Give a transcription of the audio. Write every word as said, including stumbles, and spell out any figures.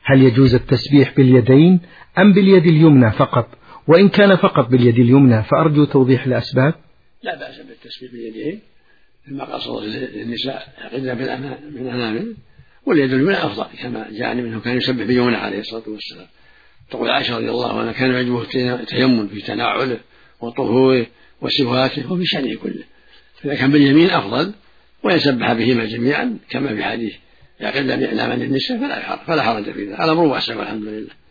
هل يجوز التسبيح باليدين أم باليد اليمنى فقط؟ وإن كان فقط باليد اليمنى فأرجو توضيح الأسباب. لا بأس بالتسبيح باليدين لما قصر النساء يعقدن بالأنامل، واليد اليمنى أفضل كما جاء منه كان يسبح بيمنى عليه الصلاة والسلام. تقول عائشة رضي الله عنها كان يعجبه التيمم في تناعله وطهوره وسواكه وفي شأنه كله، فإذا كان باليمين أفضل ويسبح بهما جميعا كما في حديث يعقدن بأنامل النساء فلا حرج في ذلك، الأمر واسع والحمد لله.